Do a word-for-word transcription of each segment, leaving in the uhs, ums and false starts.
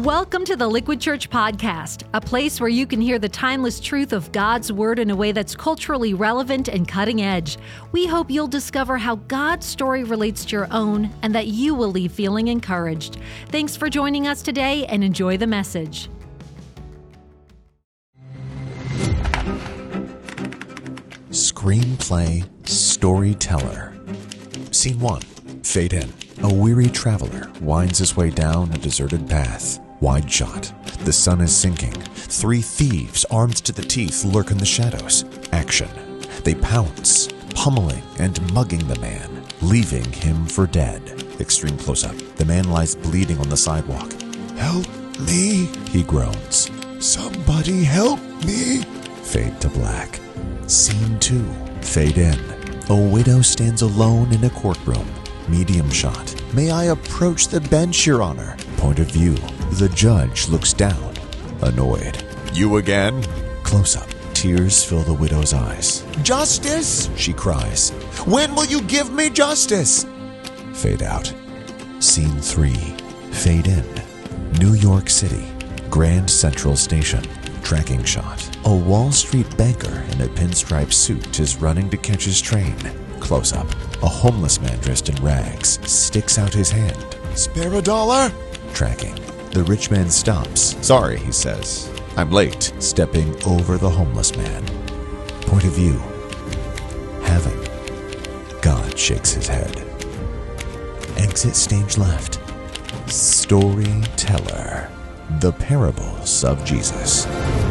Welcome to the Liquid Church Podcast, a place where you can hear the timeless truth of God's Word in a way that's culturally relevant and cutting edge. We hope you'll discover how God's story relates to your own and that you will leave feeling encouraged. Thanks for joining us today and enjoy the message. Screenplay Storyteller. Scene one. Fade in. A weary traveler winds his way down a deserted path. Wide shot. The sun is sinking. Three thieves armed to the teeth lurk in the shadows. Action. They pounce, pummeling and mugging the man, leaving him for dead. Extreme close-up. The man lies bleeding on the sidewalk. "Help me," he groans. "Somebody help me." Fade to black. Scene two. Fade in. A widow stands alone in a courtroom. Medium shot. "May I approach the bench, Your Honor?" Point of view. The judge looks down, annoyed. "You again?" Close up. Tears fill the widow's eyes. "Justice!" she cries. "When will you give me justice?" Fade out. Scene three. Fade in. New York City. Grand Central Station. Tracking shot. A Wall Street banker in a pinstripe suit is running to catch his train. Close up. A homeless man dressed in rags sticks out his hand. "Spare a dollar?" Tracking. The rich man stops. "Sorry," he says. "I'm late." Stepping over the homeless man. Point of view. Heaven. God shakes his head. Exit stage left. Storyteller. The Parables of Jesus.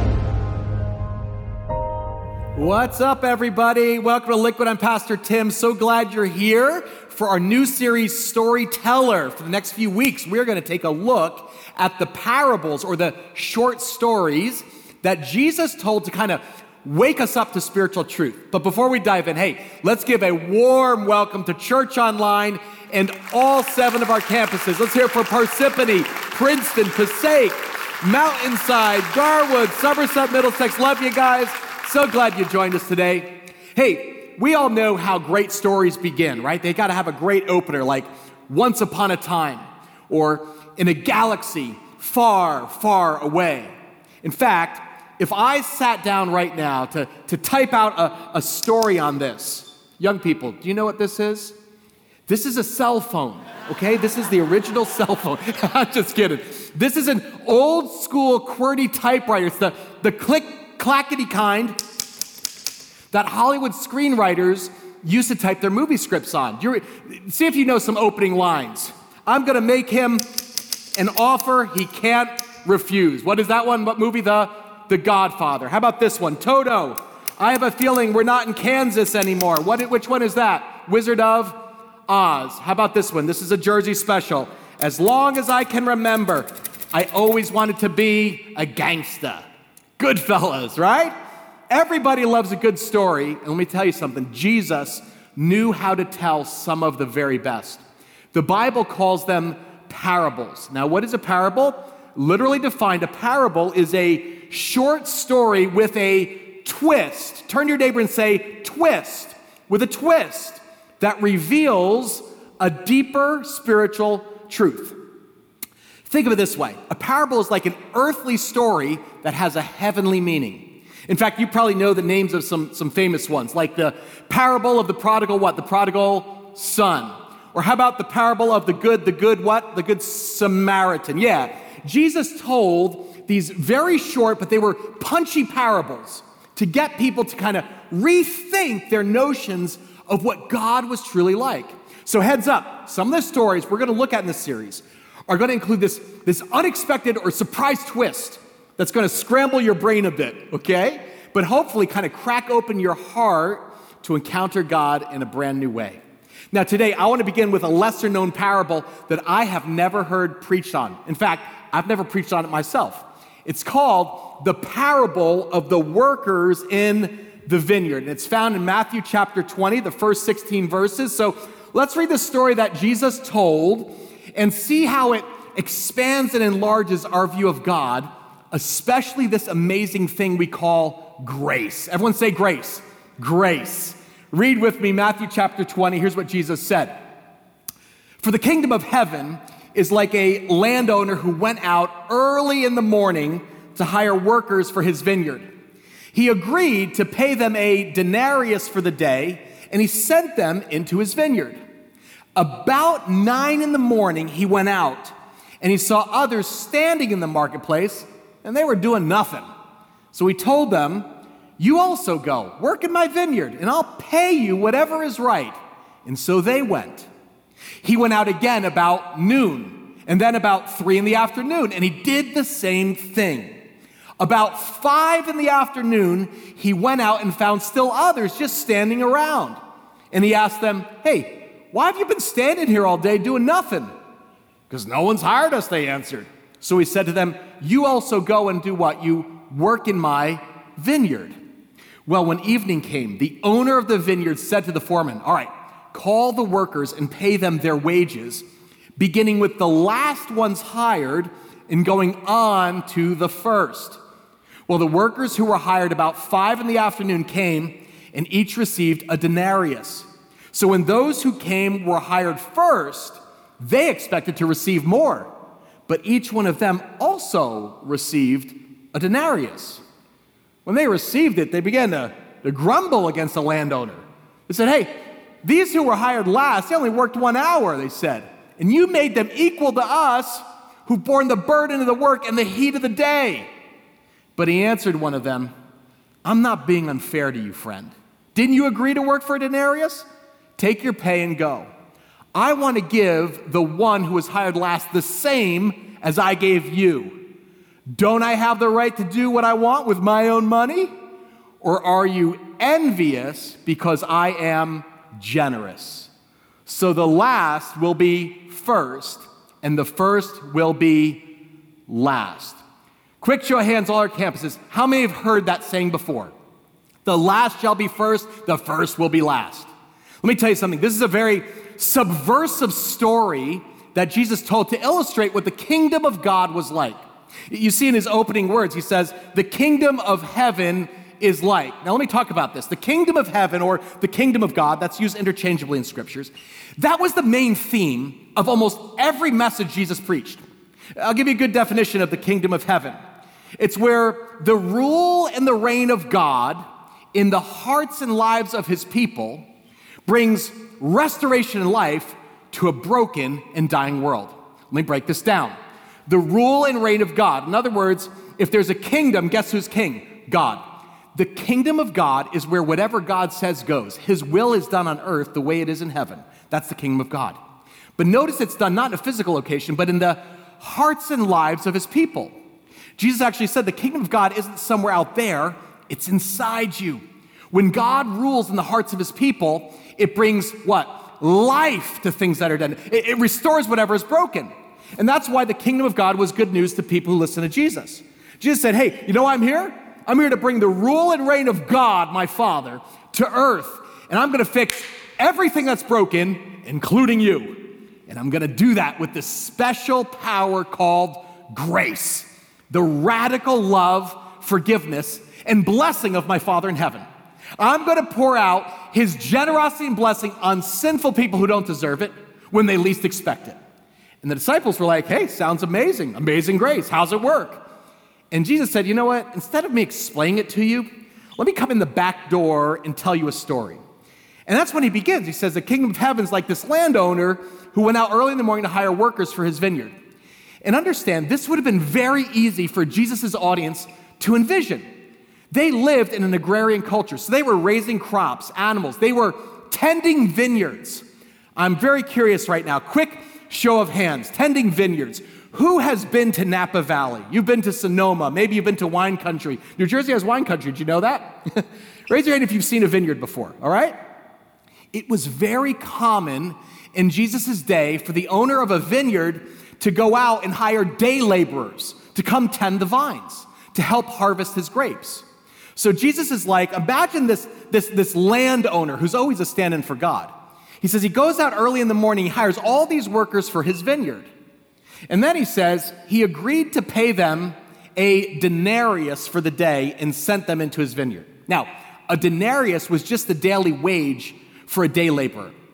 What's up, everybody? Welcome to Liquid. I'm Pastor Tim. So glad you're here for our new series, Storyteller. For the next few weeks, we're going to take a look at the parables or the short stories that Jesus told to kind of wake us up to spiritual truth. But before we dive in, hey, let's give a warm welcome to Church Online and all seven of our campuses. Let's hear it for Parsippany, Princeton, Passaic, Mountainside, Garwood, Somerset, Middlesex. Love you guys. So glad you joined us today. Hey, we all know how great stories begin, right? They got to have a great opener, like once upon a time, or in a galaxy far, far away. In fact, if I sat down right now to, to type out a, a story on this, young people, do you know what this is? This is a cell phone, okay? This is the original cell phone. I'm just kidding. This is an old school QWERTY typewriter. It's the, the click clackety kind that Hollywood screenwriters used to type their movie scripts on. You're, see if you know some opening lines. "I'm gonna make him an offer he can't refuse." What is that one? What movie? The, the Godfather. How about this one? "Toto, I have a feeling we're not in Kansas anymore." What? Which one is that? Wizard of Oz. How about this one? This is a Jersey special. "As long as I can remember, I always wanted to be a gangsta." Goodfellas, right? Everybody loves a good story. And let me tell you something. Jesus knew how to tell some of the very best. The Bible calls them parables. Now, what is a parable? Literally defined, a parable is a short story with a twist. Turn to your neighbor and say, twist. With a twist that reveals a deeper spiritual truth. Think of it this way. A parable is like an earthly story that has a heavenly meaning. In fact, you probably know the names of some, some famous ones, like the parable of the prodigal what? The prodigal son. Or how about the parable of the good, the good what? The good Samaritan. Yeah, Jesus told these very short, but they were punchy parables to get people to kind of rethink their notions of what God was truly like. So heads up, some of the stories we're going to look at in this series are going to include this, this unexpected or surprise twist that's going to scramble your brain a bit, okay? But hopefully kind of crack open your heart to encounter God in a brand new way. Now today, I want to begin with a lesser known parable that I have never heard preached on. In fact, I've never preached on it myself. It's called the parable of the workers in the vineyard. And it's found in Matthew chapter twenty, the first sixteen verses. So let's read the story that Jesus told and see how it expands and enlarges our view of God, especially this amazing thing we call grace. Everyone say grace. Grace. Read with me Matthew chapter twenty. Here's what Jesus said. "For the kingdom of heaven is like a landowner who went out early in the morning to hire workers for his vineyard. He agreed to pay them a denarius for the day, and he sent them into his vineyard. About nine in the morning, he went out, and he saw others standing in the marketplace, and they were doing nothing. So he told them, "You also go, work in my vineyard, and I'll pay you whatever is right." And so they went. He went out again about noon, and then about three in the afternoon, and he did the same thing. About five in the afternoon, he went out and found still others just standing around. And he asked them, "Hey, why have you been standing here all day doing nothing?" "Because no one's hired us," they answered. So he said to them, "You also go and do what? You work in my vineyard." Well, when evening came, the owner of the vineyard said to the foreman, "All right, call the workers and pay them their wages, beginning with the last ones hired and going on to the first." Well, the workers who were hired about five in the afternoon came, and each received a denarius. So when those who came were hired first, they expected to receive more, but each one of them also received a denarius. When they received it, they began to, to grumble against the landowner. They said, "Hey, these who were hired last, they only worked one hour, they said, and you made them equal to us who've borne the burden of the work and the heat of the day." But he answered one of them, "I'm not being unfair to you, friend. Didn't you agree to work for a denarius? Take your pay and go. I want to give the one who was hired last the same as I gave you. Don't I have the right to do what I want with my own money? Or are you envious because I am generous? So the last will be first, and the first will be last." Quick show of hands, all our campuses. How many have heard that saying before? The last shall be first, the first will be last. Let me tell you something. This is a very subversive story that Jesus told to illustrate what the kingdom of God was like. You see in his opening words, he says, "The kingdom of heaven is like." Now let me talk about this. The kingdom of heaven, or the kingdom of God, that's used interchangeably in scriptures. That was the main theme of almost every message Jesus preached. I'll give you a good definition of the kingdom of heaven. It's where the rule and the reign of God in the hearts and lives of his people brings restoration in life to a broken and dying world. Let me break this down. The rule and reign of God. In other words, if there's a kingdom, guess who's king? God. The kingdom of God is where whatever God says goes. His will is done on earth the way it is in heaven. That's the kingdom of God. But notice it's done not in a physical location, but in the hearts and lives of his people. Jesus actually said the kingdom of God isn't somewhere out there, it's inside you. When God rules in the hearts of his people, it brings what? Life to things that are dead. It, it restores whatever is broken. And that's why the kingdom of God was good news to people who listen to Jesus. Jesus said, "Hey, you know why I'm here? I'm here to bring the rule and reign of God, my Father, to earth. And I'm going to fix everything that's broken, including you. And I'm going to do that with this special power called grace. The radical love, forgiveness, and blessing of my Father in heaven. I'm going to pour out his generosity and blessing on sinful people who don't deserve it when they least expect it." And the disciples were like, "Hey, sounds amazing. Amazing grace. How's it work?" And Jesus said, "You know what? Instead of me explaining it to you, let me come in the back door and tell you a story." And that's when he begins. He says, the kingdom of heaven is like this landowner who went out early in the morning to hire workers for his vineyard. And understand, this would have been very easy for Jesus' audience to envision. They lived in an agrarian culture, so they were raising crops, animals. They were tending vineyards. I'm very curious right now. Quick show of hands, tending vineyards. Who has been to Napa Valley? You've been to Sonoma. Maybe you've been to wine country. New Jersey has wine country. Did you know that? Raise your hand if you've seen a vineyard before, all right? It was very common in Jesus' day for the owner of a vineyard to go out and hire day laborers to come tend the vines, to help harvest his grapes. So Jesus is like, imagine this, this, this landowner who's always a stand-in for God. He says he goes out early in the morning, he hires all these workers for his vineyard. And then he says he agreed to pay them a denarius for the day and sent them into his vineyard. Now, a denarius was just the daily wage for a day laborer.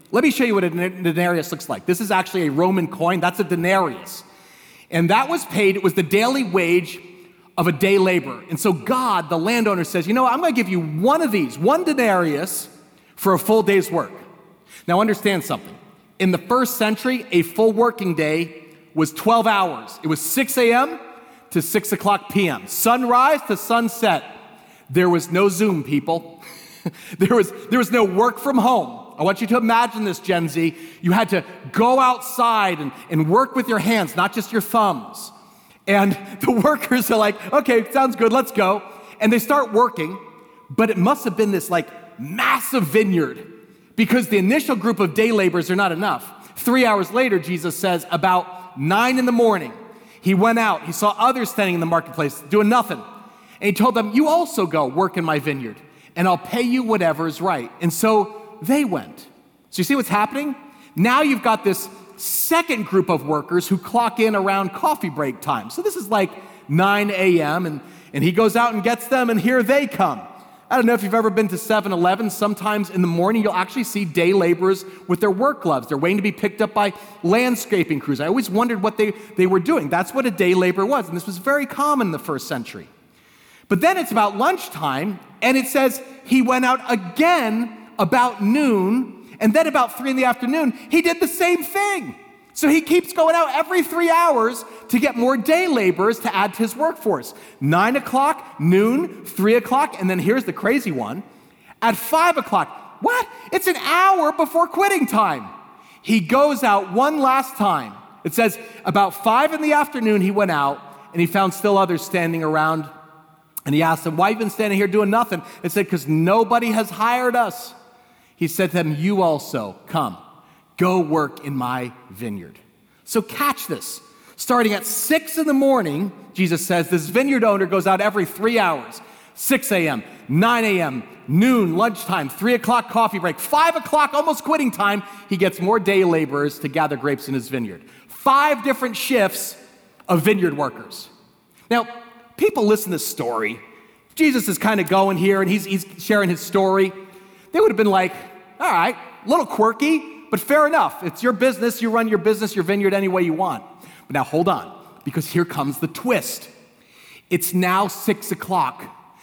let me show you what a denarius looks like. This is actually a Roman coin. That's a denarius. And that was paid, it was the daily wage of a day labor. And so God, the landowner, says, you know what, I'm going to give you one of these, one denarius for a full day's work. Now understand something. In the first century, a full working day was twelve hours. It was six a.m. to six o'clock p.m. Sunrise to sunset. There was no Zoom, people. there was, there was no work from home. I want you to imagine this, Gen Z. You had to go outside and, and work with your hands, not just your thumbs. And the workers are like, okay, sounds good, let's go. And they start working, but it must have been this like massive vineyard because the initial group of day laborers are not enough. Three hours later, Jesus says, about nine in the morning, he went out, he saw others standing in the marketplace doing nothing. And he told them, you also go work in my vineyard and I'll pay you whatever is right. And so they went. So you see what's happening? Now you've got this second group of workers who clock in around coffee break time. So this is like nine a.m. and, and he goes out and gets them and here they come. I don't know if you've ever been to seven eleven. Sometimes in the morning you'll actually see day laborers with their work gloves. They're waiting to be picked up by landscaping crews. I always wondered what they, they were doing. That's what a day laborer was, and this was very common in the first century. But then it's about lunchtime, and it says he went out again about noon, and then about three in the afternoon, he did the same thing. So he keeps going out every three hours to get more day laborers to add to his workforce. Nine o'clock, noon, three o'clock, and then here's the crazy one. At five o'clock, what? It's an hour before quitting time. He goes out one last time. It says about five in the afternoon he went out, and he found still others standing around, and he asked them, why have you been standing here doing nothing? They said, because nobody has hired us. He said to them, you also come, go work in my vineyard. So catch this. Starting at six in the morning, Jesus says, this vineyard owner goes out every three hours. six a.m., nine a.m., noon, lunchtime, three o'clock coffee break, five o'clock, almost quitting time, he gets more day laborers to gather grapes in his vineyard. Five different shifts of vineyard workers. Now, people listen to this story. Jesus is kind of going here and he's, he's sharing his story. They would have been like, all right, a little quirky, but fair enough. It's your business. You run your business, your vineyard any way you want. But now hold on, because here comes the twist. It's now six o'clock.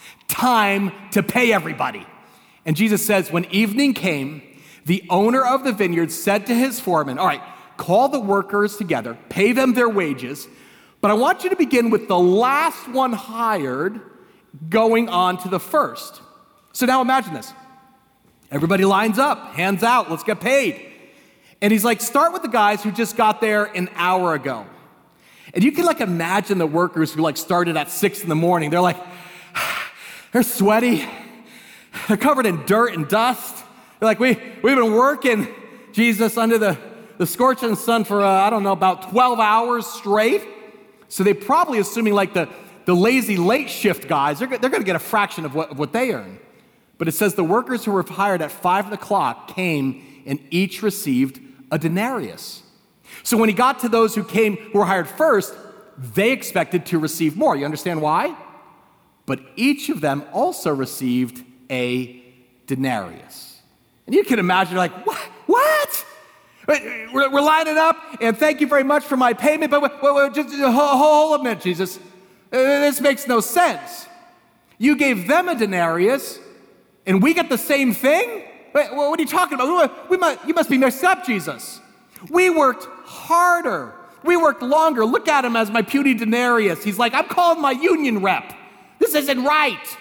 Time to pay everybody. And Jesus says, when evening came, the owner of the vineyard said to his foreman, all right, call the workers together, pay them their wages, but I want you to begin with the last one hired going on to the first. So now imagine this. Everybody lines up, hands out, let's get paid. And he's like, start with the guys who just got there an hour ago. And you can like imagine the workers who like started at six in the morning. They're like, they're sweaty. They're covered in dirt and dust. They're like, we, we've been working, Jesus, under the, the scorching sun for, uh, I don't know, about twelve hours straight. So they probably assuming like the, the lazy late shift guys, they're, they're going to get a fraction of what, of what they earn. But it says the workers who were hired at five o'clock came and each received a denarius. So when he got to those who came, who were hired first, they expected to receive more. You understand why? But each of them also received a denarius. And you can imagine, like, what? What? We're, we're lining up, and thank you very much for my payment, but wait, wait, just hold, hold a minute, Jesus. This makes no sense. You gave them a denarius, and we get the same thing? Wait, what are you talking about? We must, you must be mixed up, Jesus. We worked harder. We worked longer. Look at him as my puny denarius. He's like, I'm calling my union rep. This isn't right.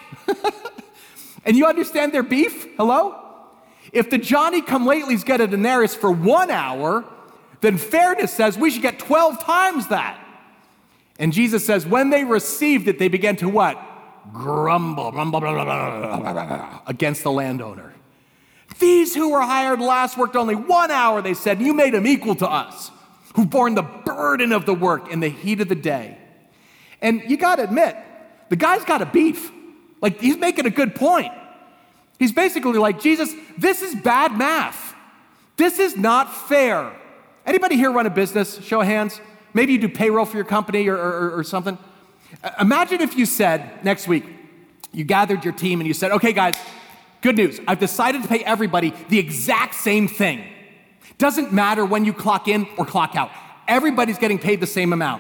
And you understand their beef? Hello? If the Johnny-come-latelys get a denarius for one hour, then fairness says we should get twelve times that. And Jesus says when they received it, they began to what? Grumble, grumble blah, blah, blah, blah, blah, against the landowner. These who were hired last worked only one hour, they said, and you made them equal to us, who've borne the burden of the work in the heat of the day. And you got to admit, the guy's got a beef. Like, he's making a good point. He's basically like, Jesus, this is bad math. This is not fair. Anybody here run a business? Show of hands. Maybe you do payroll for your company or, or, or something. Imagine if you said next week, you gathered your team and you said, okay, guys, good news. I've decided to pay everybody the exact same thing. Doesn't matter when you clock in or clock out. Everybody's getting paid the same amount.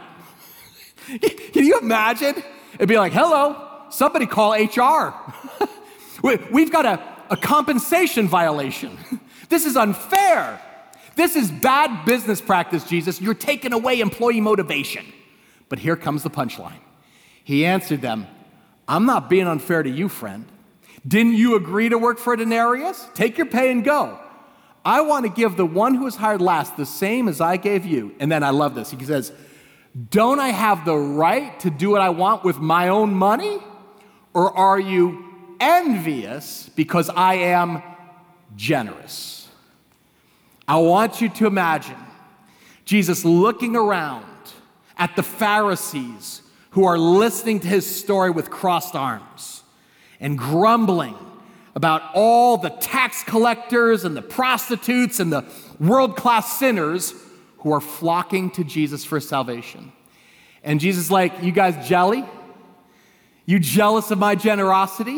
Can you imagine? It'd be like, hello, somebody call H R. We've got a, a compensation violation. This is unfair. This is bad business practice, Jesus. You're taking away employee motivation. But here comes the punchline. He answered them, I'm not being unfair to you, friend. Didn't you agree to work for a denarius? Take your pay and go. I want to give the one who was hired last the same as I gave you. And then I love this. He says, don't I have the right to do what I want with my own money? Or are you envious because I am generous? I want you to imagine Jesus looking around at the Pharisees who are listening to his story with crossed arms and grumbling about all the tax collectors and the prostitutes and the world-class sinners who are flocking to Jesus for salvation. And Jesus is like, you guys jelly? You jealous of my generosity?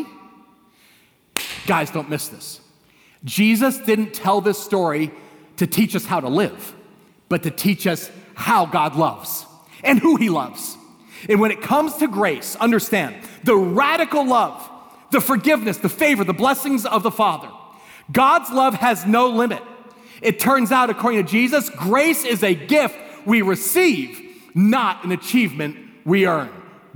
Guys, don't miss this. Jesus didn't tell this story to teach us how to live, but to teach us how God loves and who he loves. And when it comes to grace, understand the radical love, the forgiveness, the favor, the blessings of the Father. God's love has no limit. It turns out, according to Jesus, grace is a gift we receive, not an achievement we earn.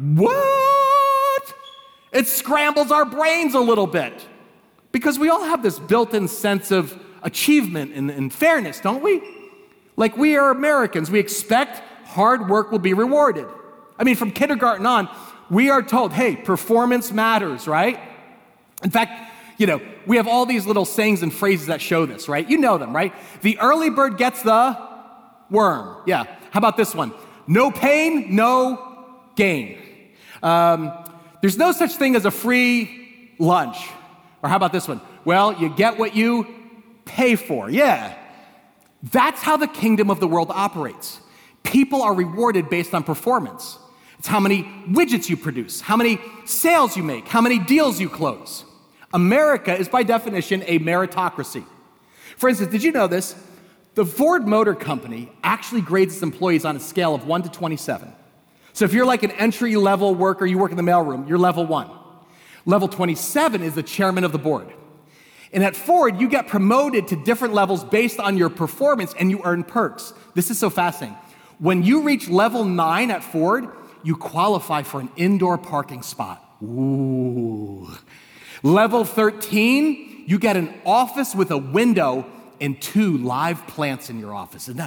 What? It scrambles our brains a little bit because we all have this built-in sense of achievement and, and fairness, don't we? Like we are Americans. We expect hard work will be rewarded. I mean, from kindergarten on, we are told, hey, performance matters, right? In fact, you know, we have all these little sayings and phrases that show this, right? You know them, right? The early bird gets the worm. Yeah. How about this one? No pain, no gain. Um, there's no such thing as a free lunch. Or how about this one? Well, you get what you pay for. Yeah. That's how the kingdom of the world operates. People are rewarded based on performance. It's how many widgets you produce, how many sales you make, how many deals you close. America is by definition a meritocracy. For instance, did you know this? The Ford Motor Company actually grades its employees on a scale of one to twenty-seven. So if you're like an entry-level worker, you work in the mailroom, you're level one. Level twenty-seven is the chairman of the board. And at Ford, you get promoted to different levels based on your performance and you earn perks. This is so fascinating. When you reach level nine at Ford, you qualify for an indoor parking spot. Ooh. Level thirteen, you get an office with a window and two live plants in your office. Isn't that,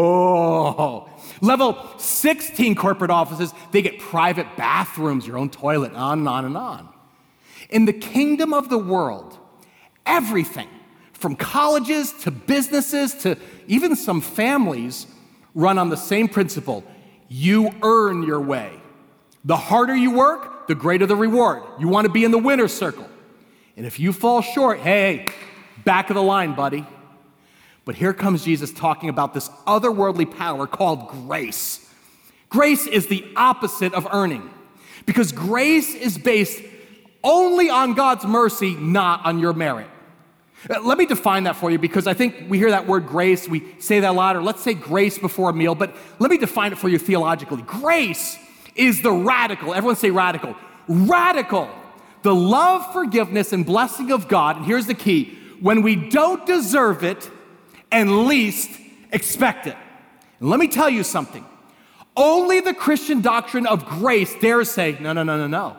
whoa. Level sixteen corporate offices, they get private bathrooms, your own toilet, on and on and on. In the kingdom of the world, everything from colleges to businesses to even some families run on the same principle. You earn your way. The harder you work, the greater the reward. You want to be in the winner's circle. And if you fall short, hey, back of the line, buddy. But here comes Jesus talking about this otherworldly power called grace. Grace is the opposite of earning because grace is based only on God's mercy, not on your merit. Let me define that for you because I think we hear that word grace, we say that a lot, or let's say grace before a meal, but let me define it for you theologically. Grace is the radical, everyone say radical, radical, the love, forgiveness, and blessing of God, and here's the key, when we don't deserve it and least expect it. And let me tell you something, only the Christian doctrine of grace dares say, no, no, no, no, no.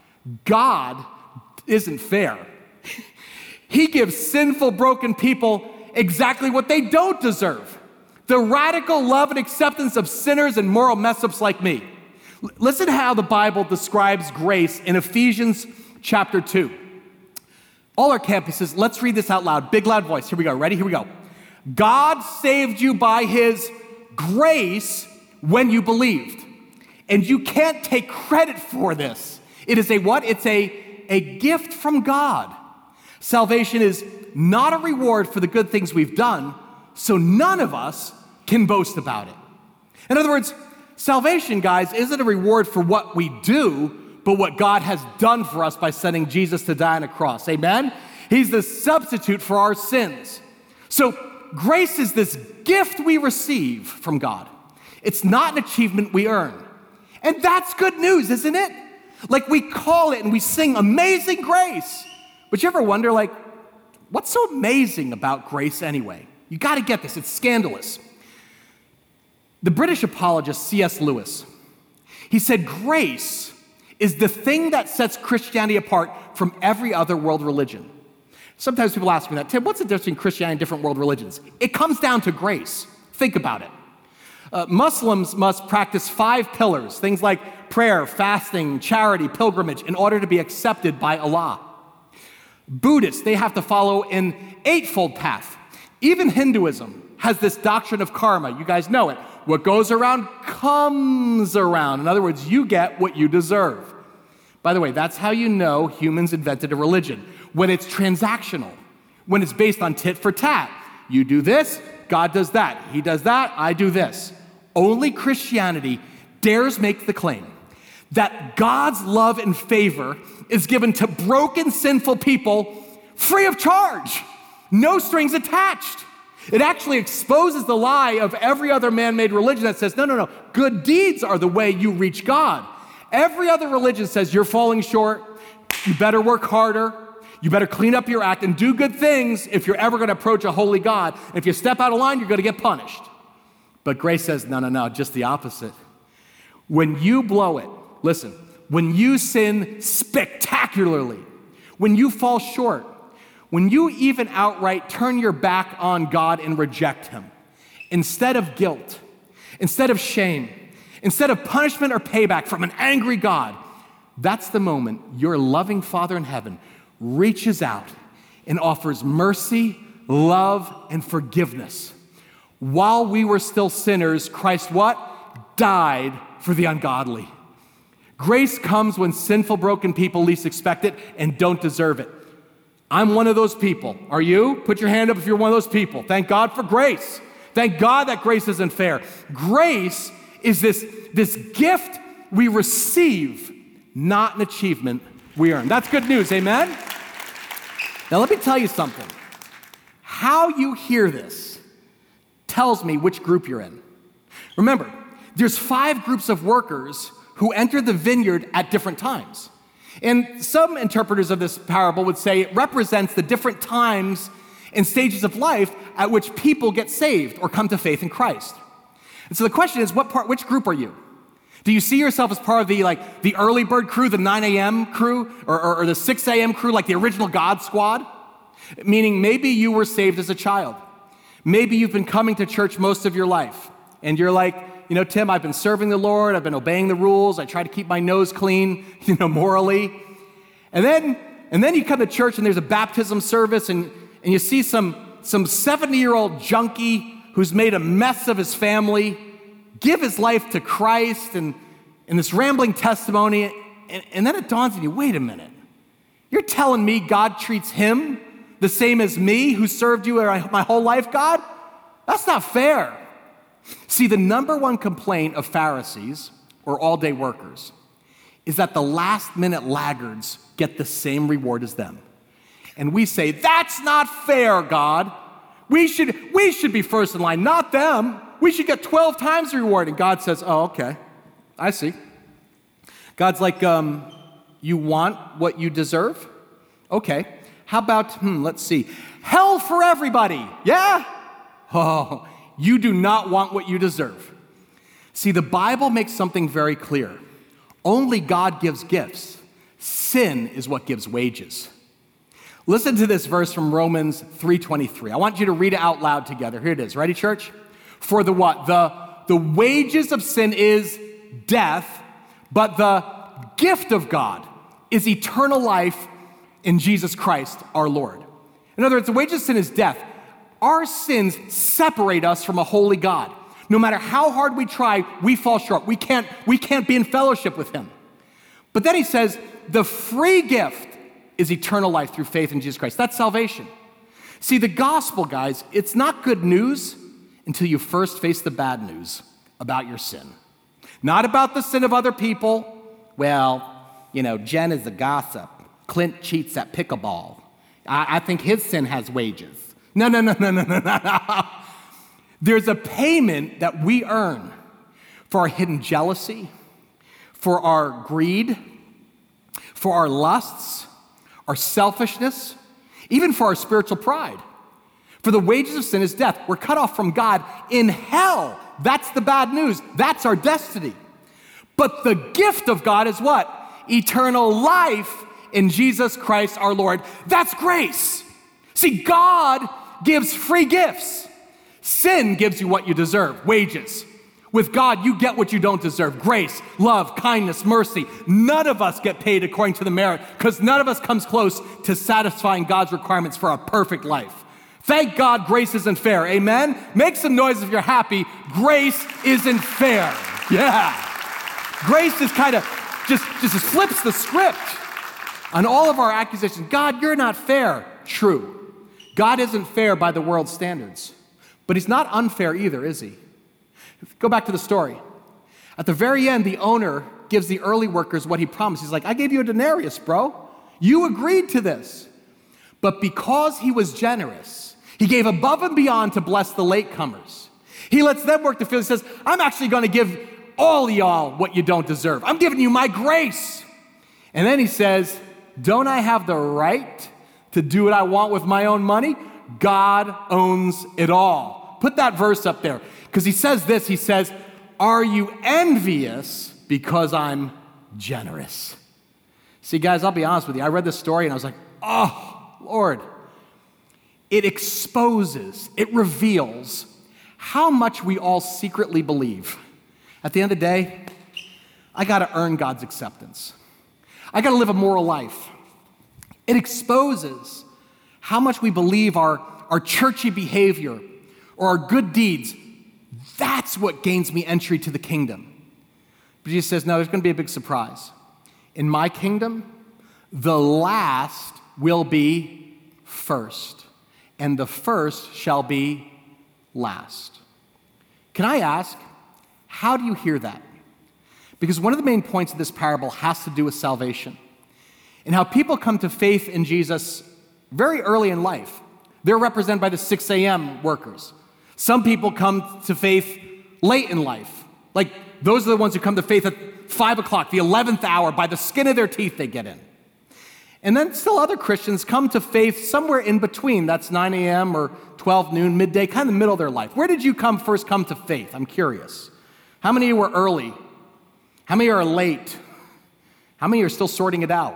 God isn't fair. He gives sinful, broken people exactly what they don't deserve. The radical love and acceptance of sinners and moral mess-ups like me. L- listen how the Bible describes grace in Ephesians chapter two. All our campuses, let's read this out loud. Big, loud voice. Here we go. Ready? Here we go. God saved you by his grace when you believed. And you can't take credit for this. It is a what? It's a, a gift from God. Salvation is not a reward for the good things we've done, so none of us can boast about it. In other words, salvation, guys, isn't a reward for what we do, but what God has done for us by sending Jesus to die on a cross. Amen? He's the substitute for our sins. So grace is this gift we receive from God. It's not an achievement we earn. And that's good news, isn't it? Like, we call it and we sing Amazing Grace. But you ever wonder, like, what's so amazing about grace anyway? You got to get this. It's scandalous. The British apologist C S Lewis, he said grace is the thing that sets Christianity apart from every other world religion. Sometimes people ask me that, Tim, what's the difference between Christianity and different world religions? It comes down to grace. Think about it. Uh, Muslims must practice five pillars, things like prayer, fasting, charity, pilgrimage, in order to be accepted by Allah. Buddhists, they have to follow an eightfold path. Even Hinduism has this doctrine of karma. You guys know it. What goes around comes around. In other words, you get what you deserve. By the way, that's how you know humans invented a religion. When it's transactional, when it's based on tit for tat. You do this, God does that. He does that, I do this. Only Christianity dares make the claim that God's love and favor is given to broken, sinful people free of charge, no strings attached. It actually exposes the lie of every other man-made religion that says, no, no, no, good deeds are the way you reach God. Every other religion says you're falling short, you better work harder, you better clean up your act and do good things if you're ever going to approach a holy God. If you step out of line, you're going to get punished. But grace says, no, no, no, just the opposite. When you blow it, listen, when you sin spectacularly, when you fall short, when you even outright turn your back on God and reject him, instead of guilt, instead of shame, instead of punishment or payback from an angry God, that's the moment your loving Father in heaven reaches out and offers mercy, love, and forgiveness. While we were still sinners, Christ what? Died for the ungodly. Grace comes when sinful, broken people least expect it and don't deserve it. I'm one of those people. Are you? Put your hand up if you're one of those people. Thank God for grace. Thank God that grace isn't fair. Grace is this, this gift we receive, not an achievement we earn. That's good news, amen? Now let me tell you something. How you hear this tells me which group you're in. Remember, there's five groups of workers who enter the vineyard at different times. And some interpreters of this parable would say it represents the different times and stages of life at which people get saved or come to faith in Christ. And so the question is, what part, which group are you? Do you see yourself as part of the like the early bird crew, the nine a.m. crew, or, or, or the six a.m. crew, like the original God squad? Meaning maybe you were saved as a child. Maybe you've been coming to church most of your life, and you're like, you know, Tim, I've been serving the Lord, I've been obeying the rules, I try to keep my nose clean, you know, morally. And then, and then you come to church and there's a baptism service, and, and you see some, some seventy-year-old junkie who's made a mess of his family give his life to Christ, and, and this rambling testimony, and, and then it dawns on you, wait a minute, you're telling me God treats him the same as me who served you my whole life, God? That's not fair. See, the number one complaint of Pharisees, or all-day workers, is that the last-minute laggards get the same reward as them. And we say, that's not fair, God. We should, we should be first in line, not them. We should get twelve times the reward. And God says, oh, okay, I see. God's like, um, you want what you deserve? Okay. How about, hmm, let's see, hell for everybody, yeah? Oh, you do not want what you deserve. See, the Bible makes something very clear. Only God gives gifts. Sin is what gives wages. Listen to this verse from Romans three twenty-three. I want you to read it out loud together. Here it is. Ready, church? For the what? The, the wages of sin is death, but the gift of God is eternal life in Jesus Christ, our Lord. In other words, the wages of sin is death. Our sins separate us from a holy God. No matter how hard we try, we fall short. We can't, we can't be in fellowship with him. But then he says, the free gift is eternal life through faith in Jesus Christ. That's salvation. See, the gospel, guys, it's not good news until you first face the bad news about your sin. Not about the sin of other people. Well, you know, Jen is a gossip. Clint cheats at pickleball. I, I think his sin has wages. No, no, no, no, no, no, no. There's a payment that we earn for our hidden jealousy, for our greed, for our lusts, our selfishness, even for our spiritual pride. For the wages of sin is death. We're cut off from God in hell. That's the bad news. That's our destiny. But the gift of God is what? Eternal life in Jesus Christ our Lord. That's grace. See, God gives free gifts. Sin gives you what you deserve, wages. With God, you get what you don't deserve. Grace, love, kindness, mercy. None of us get paid according to the merit because none of us comes close to satisfying God's requirements for a perfect life. Thank God grace isn't fair, amen? Make some noise if you're happy. Grace isn't fair. Yeah. Grace is kind of just, just flips the script on all of our accusations. God, you're not fair. True. God isn't fair by the world's standards, but he's not unfair either, is he? Go back to the story. At the very end, the owner gives the early workers what he promised. He's like, I gave you a denarius, bro. You agreed to this. But because he was generous, he gave above and beyond to bless the latecomers. He lets them work the field. He says, I'm actually going to give all y'all what you don't deserve. I'm giving you my grace. And then he says, don't I have the right to do what I want with my own money? God owns it all. Put that verse up there. Because he says this, he says, are you envious because I'm generous? See, guys, I'll be honest with you. I read this story and I was like, oh, Lord. It exposes, it reveals how much we all secretly believe. At the end of the day, I got to earn God's acceptance. I got to live a moral life. It exposes how much we believe our, our churchy behavior or our good deeds. That's what gains me entry to the kingdom. But Jesus says, no, there's going to be a big surprise. In my kingdom, the last will be first, and the first shall be last. Can I ask, how do you hear that? Because one of the main points of this parable has to do with salvation and how people come to faith in Jesus very early in life. They're represented by the six a.m. workers. Some people come to faith late in life. Like, those are the ones who come to faith at five o'clock, the eleventh hour, by the skin of their teeth they get in. And then still other Christians come to faith somewhere in between. That's nine a.m. or twelve noon, midday, kind of the middle of their life. Where did you come first come to faith? I'm curious. How many of you were early? How many are late? How many are still sorting it out?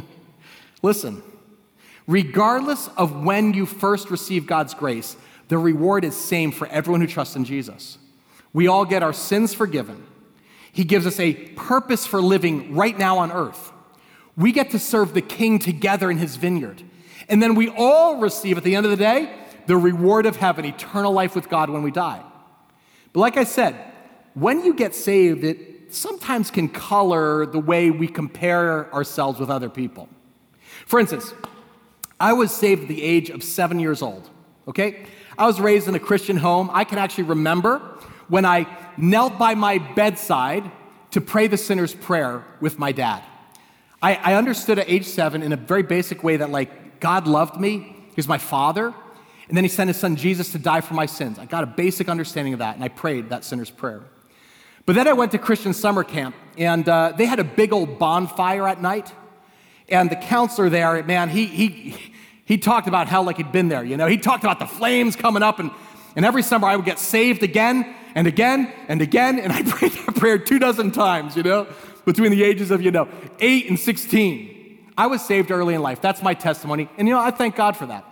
Listen, regardless of when you first receive God's grace, the reward is same for everyone who trusts in Jesus. We all get our sins forgiven. He gives us a purpose for living right now on earth. We get to serve the King together in his vineyard. And then we all receive, at the end of the day, the reward of heaven, eternal life with God when we die. But like I said, when you get saved, it sometimes can color the way we compare ourselves with other people. For instance, I was saved at the age of seven years old, okay? I was raised in a Christian home. I can actually remember when I knelt by my bedside to pray the sinner's prayer with my dad. I, I understood at age seven in a very basic way that, like, God loved me. He was my father. And then he sent his son Jesus to die for my sins. I got a basic understanding of that, and I prayed that sinner's prayer. But then I went to Christian summer camp, and uh, they had a big old bonfire at night. And the counselor there, man, he he he talked about hell like he'd been there, you know. He talked about the flames coming up, and, and every summer I would get saved again and again and again, and I prayed that prayer two dozen times, you know, between the ages of, you know, eight and sixteen. I was saved early in life. That's my testimony. And, you know, I thank God for that.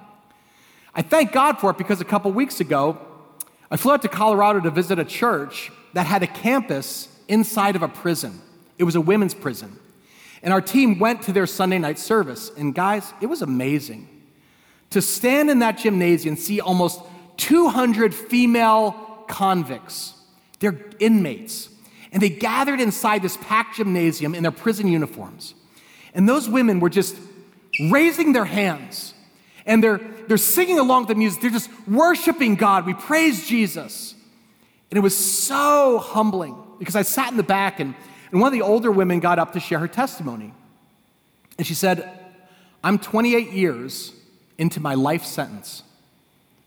I thank God for it because a couple weeks ago, I flew out to Colorado to visit a church that had a campus inside of a prison. It was a women's prison. And our team went to their Sunday night service. And guys, it was amazing to stand in that gymnasium and see almost two hundred female convicts. They're inmates. And they gathered inside this packed gymnasium in their prison uniforms. And those women were just raising their hands. And they're, they're singing along with the music. They're just worshiping God. We praise Jesus. And it was so humbling because I sat in the back and, and one of the older women got up to share her testimony. And she said, I'm twenty-eight years into my life sentence.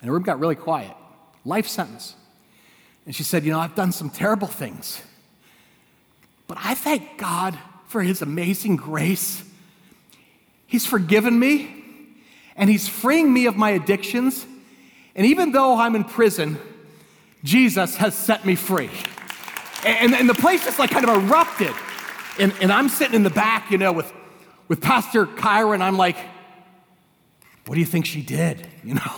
And the room got really quiet. Life sentence. And she said, you know, I've done some terrible things, but I thank God for his amazing grace. He's forgiven me, and he's freeing me of my addictions. And even though I'm in prison, Jesus has set me free. And, and the place just like kind of erupted. And, and I'm sitting in the back, you know, with, with Pastor Kyra, and I'm like, what do you think she did? You know?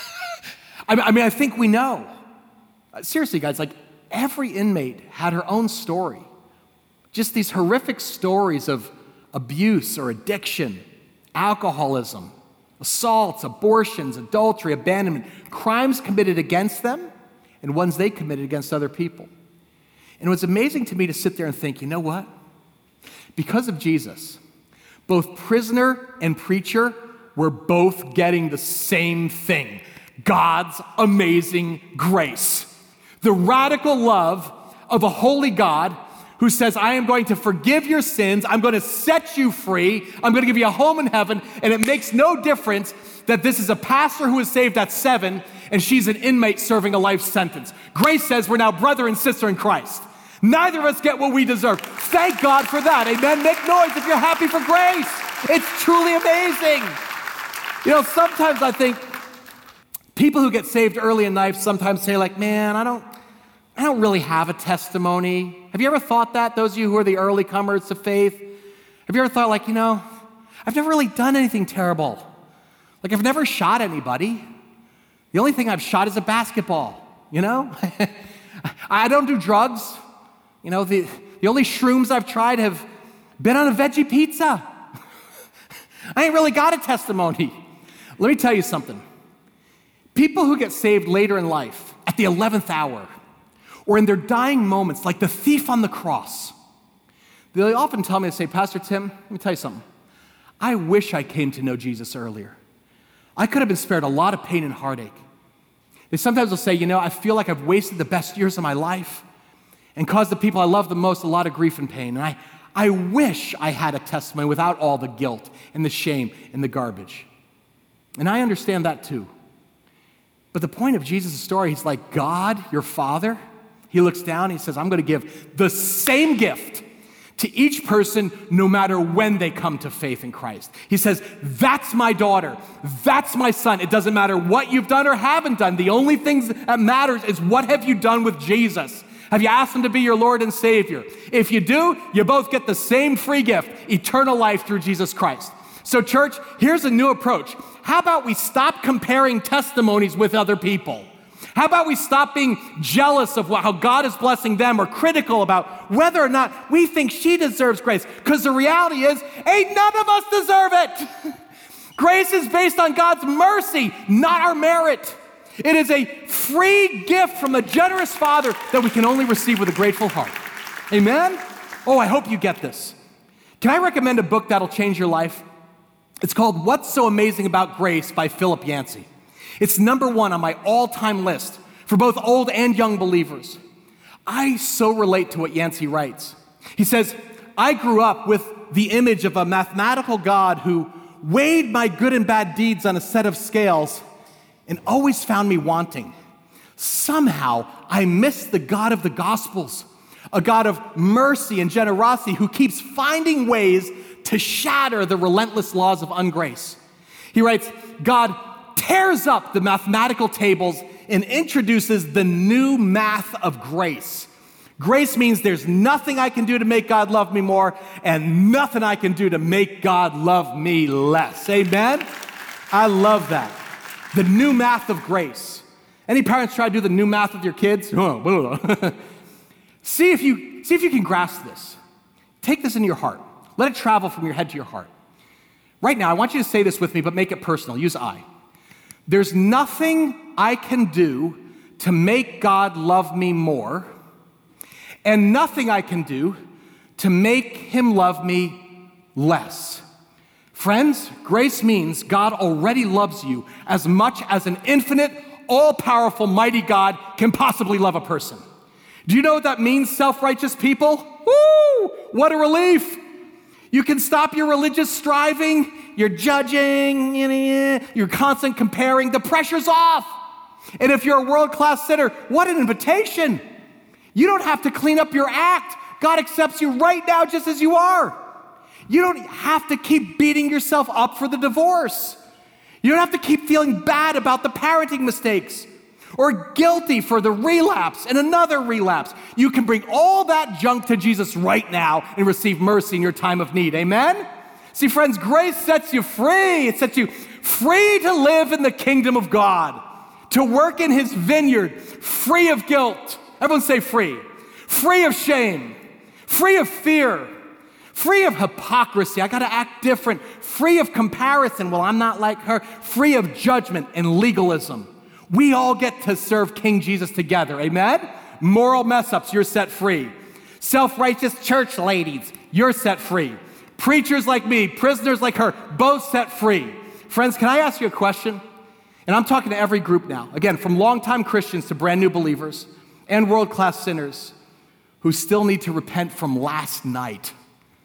I mean, I think we know. Seriously, guys, like every inmate had her own story. Just these horrific stories of abuse or addiction, alcoholism, assaults, abortions, adultery, abandonment, crimes committed against them and ones they committed against other people. And it was amazing to me to sit there and think, you know what? Because of Jesus, both prisoner and preacher were both getting the same thing: God's amazing grace. The radical love of a holy God who says, I am going to forgive your sins, I'm going to set you free, I'm going to give you a home in heaven, and it makes no difference that this is a pastor who was saved at seven and she's an inmate serving a life sentence. Grace says we're now brother and sister in Christ. Neither of us get what we deserve. Thank God for that. Amen. Make noise if you're happy for grace. It's truly amazing. You know, sometimes I think people who get saved early in life sometimes say like, man, I don't, I don't really have a testimony. Have you ever thought that, those of you who are the early comers to faith? Have you ever thought like, you know, I've never really done anything terrible. Like I've never shot anybody. The only thing I've shot is a basketball, you know? I don't do drugs. You know, the, the only shrooms I've tried have been on a veggie pizza. I ain't really got a testimony. Let me tell you something. People who get saved later in life, at the eleventh hour, or in their dying moments, like the thief on the cross, they often tell me, they say, Pastor Tim, let me tell you something. I wish I came to know Jesus earlier. I could have been spared a lot of pain and heartache. They sometimes will say, you know, I feel like I've wasted the best years of my life and caused the people I love the most a lot of grief and pain. And I, I wish I had a testimony without all the guilt and the shame and the garbage. And I understand that too. But the point of Jesus' story, he's like, God, your Father, he looks down and he says, I'm going to give the same gift to each person no matter when they come to faith in Christ. He says, that's my daughter, that's my son. It doesn't matter what you've done or haven't done. The only thing that matters is what have you done with Jesus? Have you asked him to be your Lord and Savior? If you do, you both get the same free gift, eternal life through Jesus Christ. So church, here's a new approach. How about we stop comparing testimonies with other people? How about we stop being jealous of how God is blessing them or critical about whether or not we think she deserves grace? Because the reality is, ain't none of us deserve it. Grace is based on God's mercy, not our merit. It is a free gift from a generous Father that we can only receive with a grateful heart. Amen? Oh, I hope you get this. Can I recommend a book that'll change your life? It's called What's So Amazing About Grace by Philip Yancey. It's number one on my all-time list for both old and young believers. I so relate to what Yancey writes. He says, I grew up with the image of a mathematical God who weighed my good and bad deeds on a set of scales and always found me wanting. Somehow, I missed the God of the Gospels, a God of mercy and generosity who keeps finding ways to shatter the relentless laws of ungrace. He writes, God tears up the mathematical tables and introduces the new math of grace. Grace means there's nothing I can do to make God love me more and nothing I can do to make God love me less. Amen? I love that. The new math of grace. Any parents try to do the new math with your kids? see if you see if you can grasp this. Take this into your heart. Let it travel from your head to your heart. Right now, I want you to say this with me, but make it personal. Use I. There's nothing I can do to make God love me more, and nothing I can do to make him love me less. Friends, grace means God already loves you as much as an infinite, all-powerful, mighty God can possibly love a person. Do you know what that means, self-righteous people? Woo! What a relief! You can stop your religious striving, your judging, your constant comparing. The pressure's off. And if you're a world-class sinner, what an invitation. You don't have to clean up your act. God accepts you right now just as you are. You don't have to keep beating yourself up for the divorce. You don't have to keep feeling bad about the parenting mistakes or guilty for the relapse and another relapse. You can bring all that junk to Jesus right now and receive mercy in your time of need. Amen? See, friends, grace sets you free. It sets you free to live in the kingdom of God, to work in his vineyard, free of guilt. Everyone say free. Free of shame, free of fear, free of hypocrisy. I got to act different. Free of comparison. Well, I'm not like her. Free of judgment and legalism. We all get to serve King Jesus together. Amen? Moral mess-ups, you're set free. Self-righteous church ladies, you're set free. Preachers like me, prisoners like her, both set free. Friends, can I ask you a question? And I'm talking to every group now. Again, from longtime Christians to brand new believers and world-class sinners who still need to repent from last night.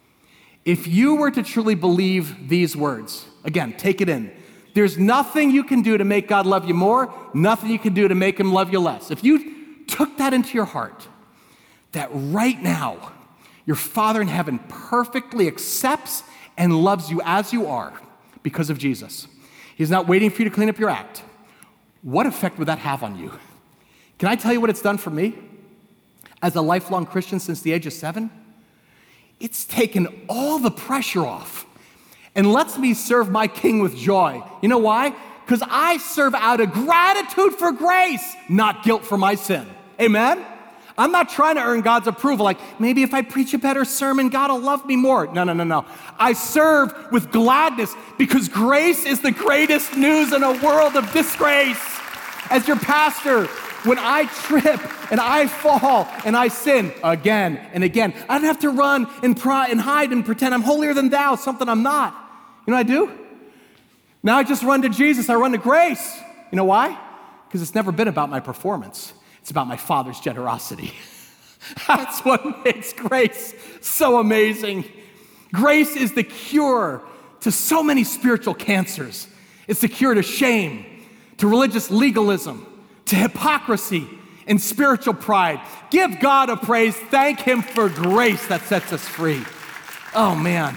If you were to truly believe these words, again, take it in. There's nothing you can do to make God love you more, nothing you can do to make him love you less. If you took that into your heart, that right now, your Father in heaven perfectly accepts and loves you as you are because of Jesus. He's not waiting for you to clean up your act. What effect would that have on you? Can I tell you what it's done for me? As a lifelong Christian since the age of seven, it's taken all the pressure off and lets me serve my King with joy. You know why? Because I serve out of gratitude for grace, not guilt for my sin. Amen? I'm not trying to earn God's approval, like maybe if I preach a better sermon, God will love me more. No, no, no, no. I serve with gladness because grace is the greatest news in a world of disgrace. As your pastor, when I trip and I fall and I sin again and again, I don't have to run and pry and hide and pretend I'm holier than thou, something I'm not. You know what I do? Now I just run to Jesus. I run to grace. You know why? Because it's never been about my performance. It's about my Father's generosity. That's what makes grace so amazing. Grace is the cure to so many spiritual cancers. It's the cure to shame, to religious legalism, to hypocrisy and spiritual pride. Give God a praise. Thank him for grace that sets us free. Oh, man.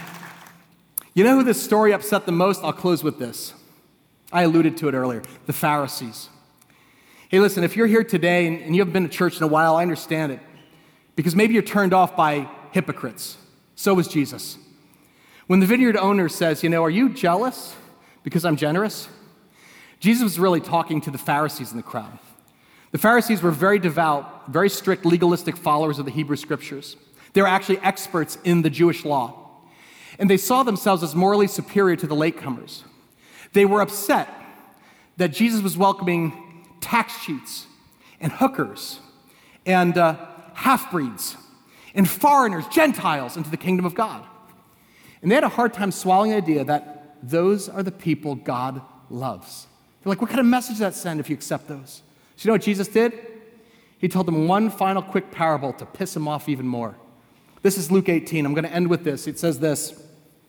You know who this story upset the most? I'll close with this. I alluded to it earlier. The Pharisees. Hey, listen, if you're here today and, and you haven't been to church in a while, I understand it. Because maybe you're turned off by hypocrites. So was Jesus. When the vineyard owner says, you know, are you jealous because I'm generous? Jesus was really talking to the Pharisees in the crowd. The Pharisees were very devout, very strict, legalistic followers of the Hebrew Scriptures. They were actually experts in the Jewish law. And they saw themselves as morally superior to the latecomers. They were upset that Jesus was welcoming tax cheats and hookers and uh, half-breeds and foreigners, Gentiles, into the kingdom of God. And they had a hard time swallowing the idea that those are the people God loves. They're like, what kind of message does that send if you accept those? So you know what Jesus did? He told them one final quick parable to piss them off even more. This is Luke eighteen. I'm going to end with this. It says this.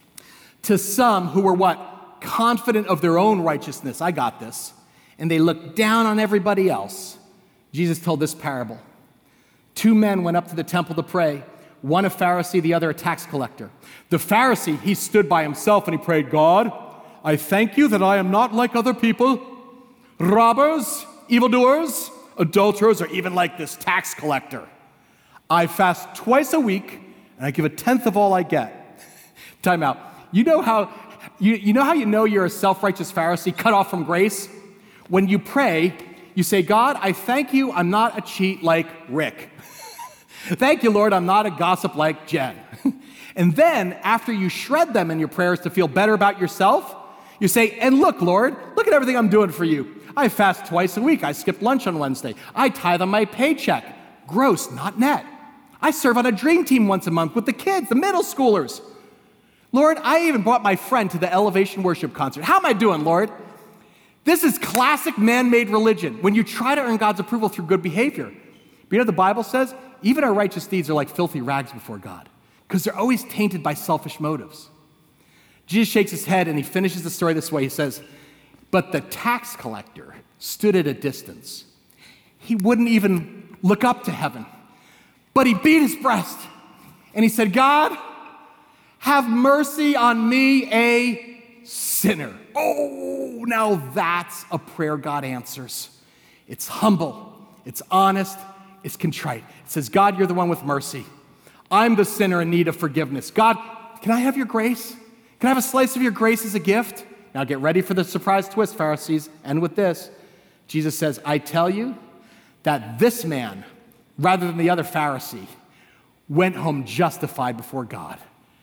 To some who were what? Confident of their own righteousness. I got this. And they looked down on everybody else. Jesus told this parable. Two men went up to the temple to pray. One a Pharisee, the other a tax collector. The Pharisee, he stood by himself and he prayed, God, I thank you that I am not like other people, robbers, evildoers, adulterers, or even like this tax collector. I fast twice a week and I give a tenth of all I get. Time out. You know how you, you know how you know you're a self-righteous Pharisee cut off from grace? When you pray, you say, God, I thank you I'm not a cheat like Rick. Thank you, Lord, I'm not a gossip like Jen. And then, after you shred them in your prayers to feel better about yourself, you say, and look, Lord, look at everything I'm doing for you. I fast twice a week. I skip lunch on Wednesday. I tithe on my paycheck. Gross, not net. I serve on a dream team once a month with the kids, the middle schoolers. Lord, I even brought my friend to the Elevation Worship concert. How am I doing, Lord? This is classic man-made religion, when you try to earn God's approval through good behavior. But you know what the Bible says? Even our righteous deeds are like filthy rags before God, because they're always tainted by selfish motives. Jesus shakes his head and he finishes the story this way. He says, But the tax collector stood at a distance. He wouldn't even look up to heaven, but he beat his breast and he said, God, have mercy on me, a sinner. Oh, now that's a prayer God answers. It's humble, it's honest, it's contrite. It says, God, you're the one with mercy. I'm the sinner in need of forgiveness. God, can I have your grace? Can I have a slice of your grace as a gift? Now get ready for the surprise twist, Pharisees. And with this, Jesus says, I tell you that this man, rather than the other Pharisee, went home justified before God.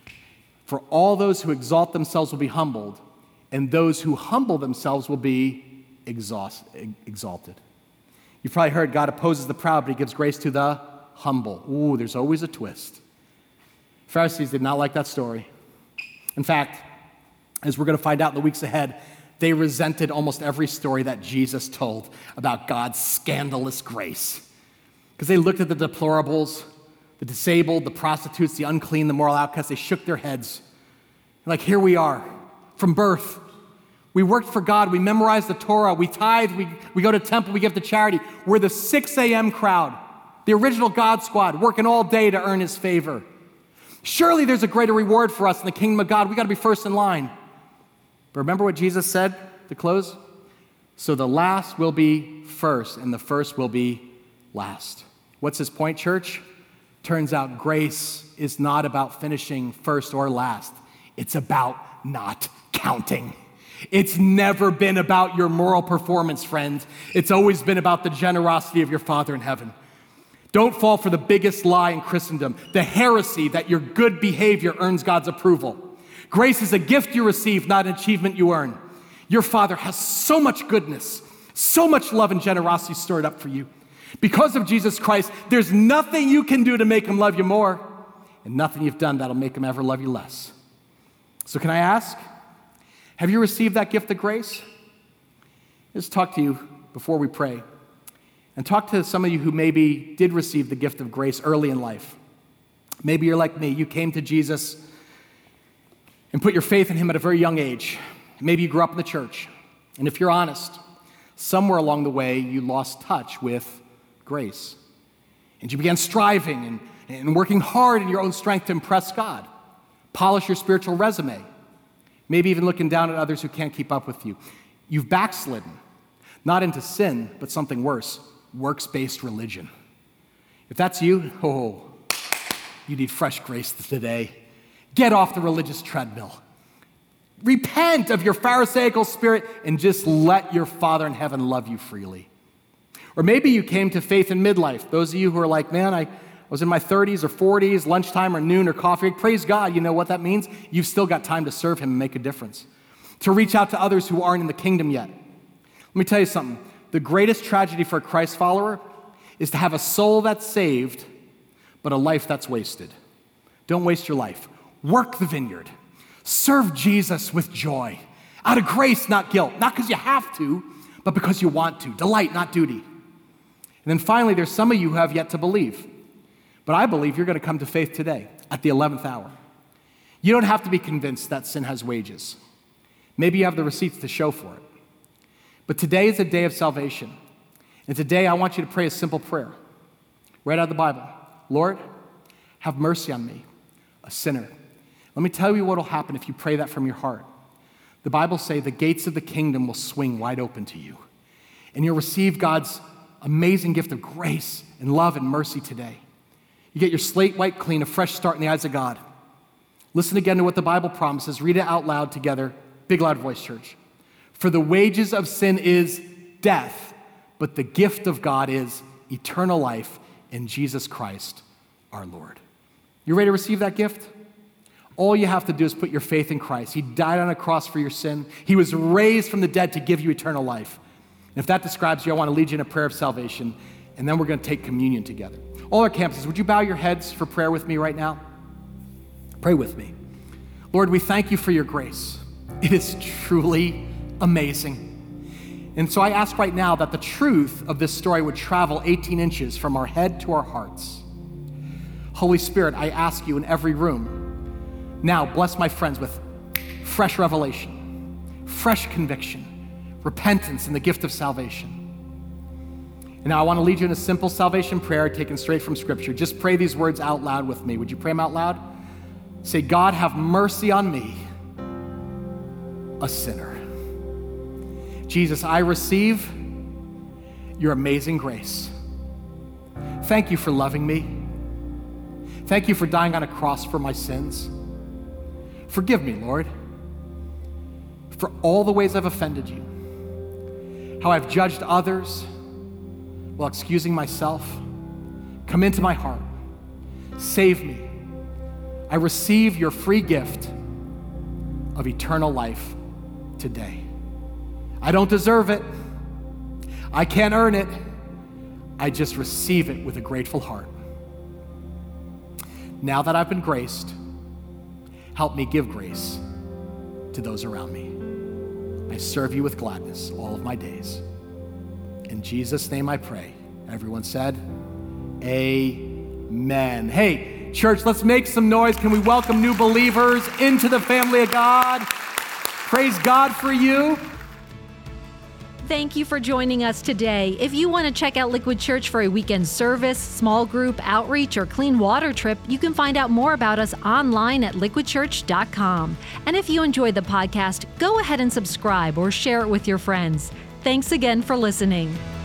For all those who exalt themselves will be humbled, and those who humble themselves will be exhaust, exalted. You've probably heard God opposes the proud, but he gives grace to the humble. Ooh, there's always a twist. Pharisees did not like that story. In fact, as we're going to find out in the weeks ahead, they resented almost every story that Jesus told about God's scandalous grace. Because they looked at the deplorables, the disabled, the prostitutes, the unclean, the moral outcasts. They shook their heads. Like, here we are, from birth. We worked for God. We memorized the Torah. We tithe. We, we go to temple. We give to charity. We're the six a.m. crowd, the original God squad, working all day to earn his favor. Surely there's a greater reward for us in the kingdom of God. We got to be first in line. But remember what Jesus said to close? So the last will be first, and the first will be last. What's his point, church? Turns out grace is not about finishing first or last. It's about not counting. It's never been about your moral performance, friends. It's always been about the generosity of your Father in heaven. Don't fall for the biggest lie in Christendom, the heresy that your good behavior earns God's approval. Grace is a gift you receive, not an achievement you earn. Your Father has so much goodness, so much love and generosity stored up for you. Because of Jesus Christ, there's nothing you can do to make him love you more, and nothing you've done that'll make him ever love you less. So can I ask, have you received that gift of grace? Let's talk to you before we pray, and talk to some of you who maybe did receive the gift of grace early in life. Maybe you're like me. You came to Jesus and put your faith in him at a very young age. Maybe you grew up in the church. And if you're honest, somewhere along the way, you lost touch with grace. And you began striving and, and working hard in your own strength to impress God, polish your spiritual resume, maybe even looking down at others who can't keep up with you. You've backslidden, not into sin, but something worse, works-based religion. If that's you, oh, you need fresh grace today. Get off the religious treadmill. Repent of your Pharisaical spirit and just let your Father in heaven love you freely. Or maybe you came to faith in midlife. Those of you who are like, man, I was in my thirties or forties, lunchtime or noon or coffee. Praise God, you know what that means? You've still got time to serve him and make a difference. To reach out to others who aren't in the kingdom yet. Let me tell you something. The greatest tragedy for a Christ follower is to have a soul that's saved, but a life that's wasted. Don't waste your life. Work the vineyard. Serve Jesus with joy. Out of grace, not guilt. Not because you have to, but because you want to. Delight, not duty. And then finally, there's some of you who have yet to believe. But I believe you're going to come to faith today at the eleventh hour. You don't have to be convinced that sin has wages. Maybe you have the receipts to show for it. But today is a day of salvation. And today I want you to pray a simple prayer. Right out of the Bible. Lord, have mercy on me, a sinner. Let me tell you what will happen if you pray that from your heart. The Bible says the gates of the kingdom will swing wide open to you. And you'll receive God's amazing gift of grace and love and mercy today. You get your slate wiped clean, a fresh start in the eyes of God. Listen again to what the Bible promises. Read it out loud together. Big loud voice, church. For the wages of sin is death, but the gift of God is eternal life in Jesus Christ, our Lord. You ready to receive that gift? All you have to do is put your faith in Christ. He died on a cross for your sin. He was raised from the dead to give you eternal life. And if that describes you, I want to lead you in a prayer of salvation, and then we're going to take communion together. All our campuses, would you bow your heads for prayer with me right now? Pray with me. Lord, we thank you for your grace. It is truly amazing. And so I ask right now that the truth of this story would travel eighteen inches from our head to our hearts. Holy Spirit, I ask you in every room, now bless my friends with fresh revelation, fresh conviction, repentance, and the gift of salvation. And now I want to lead you in a simple salvation prayer taken straight from Scripture. Just pray these words out loud with me. Would you pray them out loud? Say, God, have mercy on me, a sinner. Jesus, I receive your amazing grace. Thank you for loving me. Thank you for dying on a cross for my sins. Forgive me, Lord, for all the ways I've offended you, how I've judged others while excusing myself. Come into my heart. Save me. I receive your free gift of eternal life today. I don't deserve it. I can't earn it. I just receive it with a grateful heart. Now that I've been graced, help me give grace to those around me. I serve you with gladness all of my days. In Jesus' name I pray. Everyone said, amen. Hey, church, let's make some noise. Can we welcome new believers into the family of God? Praise God for you. Thank you for joining us today. If you want to check out Liquid Church for a weekend service, small group, outreach, or clean water trip, you can find out more about us online at liquid church dot com. And if you enjoyed the podcast, go ahead and subscribe or share it with your friends. Thanks again for listening.